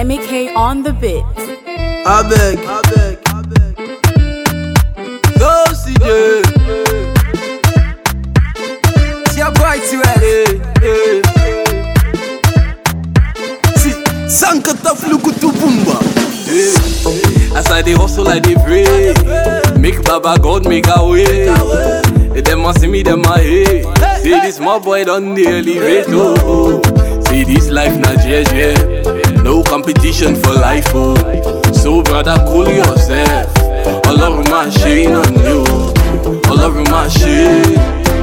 MEK on the bit. I beg. Go CJ. It's your boy T-Rex. Sankata flukutu bumba. As I dey hustle, I dey pray. Make Baba God make a way. Them must see me, them a hate. See this small boy done the elevate. Oh. See this life na JJ. No competition for life. Oh. So brother, cool yourself. All over my shame on you. All over my shame.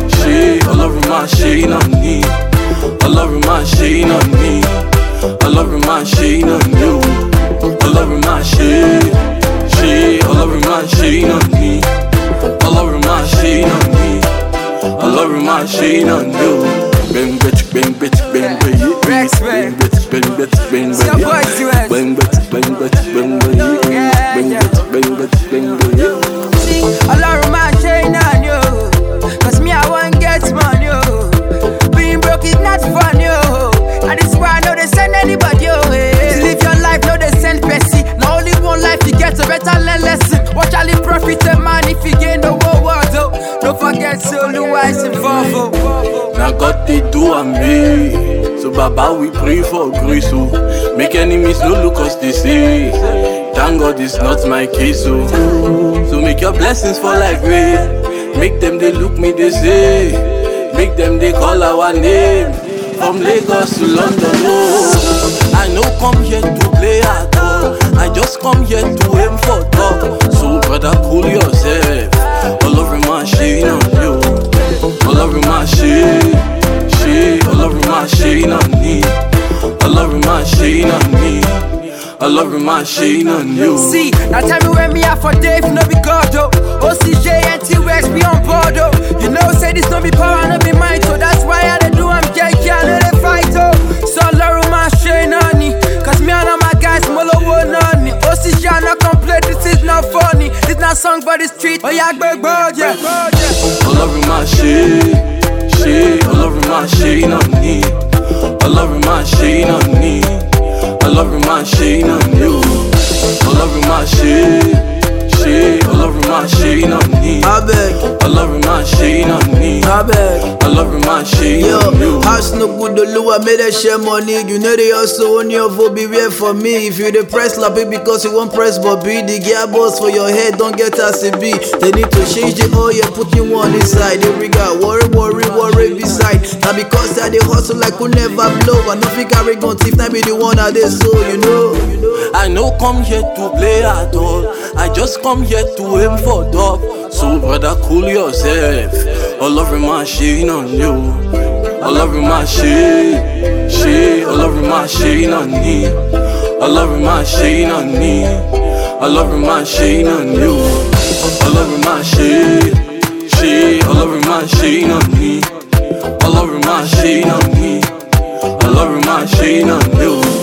All over my shame on me. All over my shame on me. All over my shame on you. All over my shame. All over my shame on me. All over my shame on me. All over my shame on you. Bang bitch, bang bitch, bang bitch, bang bitch, bang bitch, bang bitch, bang bitch, bang bitch, bang bitch, bang bitch, bang bitch. See, all over my shame on you. Cause me I want get money, yo. Being broke is not fun, yo. And this is why I know they send anybody, yo. To live your life, no they send Bessie. Now only one life you get, so better learn lesson. Watch all the profit and man if you gain the whole world, oh. Don't forget solo wise involved, oh. Now God they do and me. So Baba we pray for grace, oh. Make enemies no look us they say. Thank God it's not my case, oh. So make your blessings fall like rain. Make them they look me they say. Make them they call our name. From Lagos to London, oh. I no come here to play at all. I just come here to aim for top. So brother, cool yourself. All over my shame on you. All over my shame. All over my shame on me. All over my shame on me. All over my shame on you. See, now tell me where me are for Dave, no be God, oh. OCJ and T-Rex be on board, oh. You know, say this no be power, no be mine, so that's why I do I'm JK, I know they fight, oh. So Laru my shame on me. Cause me and all my guys, Molo won on me. OCJ are not complete, this is not funny. This not song for the street, oh yeah, big bird, yeah. All over my shame. All over my shame on me. All over my shame on me. All over my shame on you. All over my shame. All over my shame on me. I beg. All over my shame on me. I beg. All over my shame on you. Yo, house no good, the low, I made a share money. You know they also on your vote, beware for me. If you the press lappy because you won't press Bobby, the gear boss for your head, don't get as a B. They need to change the oil, put you one inside. They got worry beside. Now because that they hustle like could never blow. I know if carry gun thief, now be the one that they so you know. I no come here to play at all. I just come here to aim for top. So brother, cool yourself. All over my shame on you. All over my shame. All over my shame on me. All over my shame on me. All over my shame on you. All over my shame. All over my shame on me. All over my shame on me. All over my shame on you.